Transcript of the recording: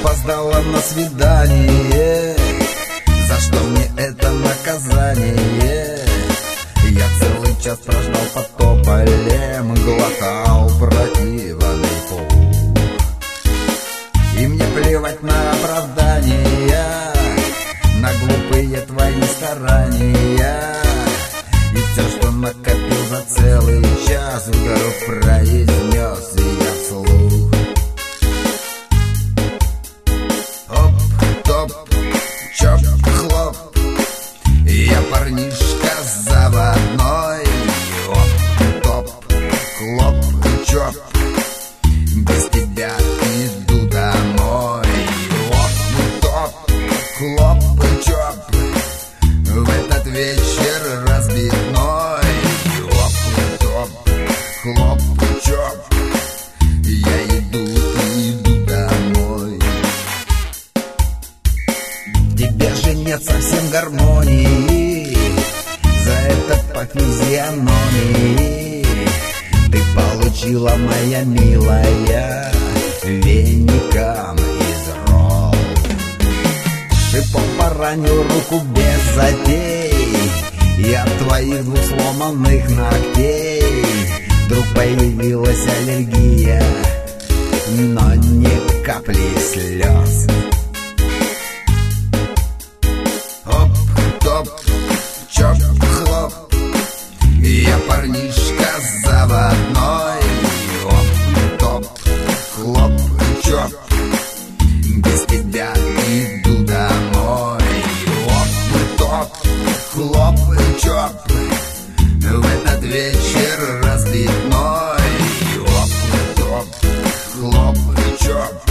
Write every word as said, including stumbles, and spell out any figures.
опоздала на свидание. За что мне это наказание? Я целый час прождал под тополем, глотал противный пух. И мне плевать на оправдания, на глупые твои старания. И все, что накопил за целый час, вдруг произнес я вслух. Оп-топ, чоп-хлоп, я парнишка заводной. Оп-топ, хлоп-чоп, без тебя иду домой. Оп-топ, хлоп-чоп, в этот вечер разбитной. Оп-топ, хлоп-чоп, я иду, иду домой. Тебе же нет совсем гармонии, за это по физиономии ты получила, моя милая, веником из роз. Шипом поранил руку без затей, и от твоих двух сломанных ногтей вдруг появилась аллергия, но ни капли слез. Оп-топ, чоп-хлоп, я парнишка заводной. Оп-топ, хлоп-чоп, без тебя иду домой. Оп-топ, хлоп-чоп, в этот вечер разбитной. Оп-топ, хлоп-чоп,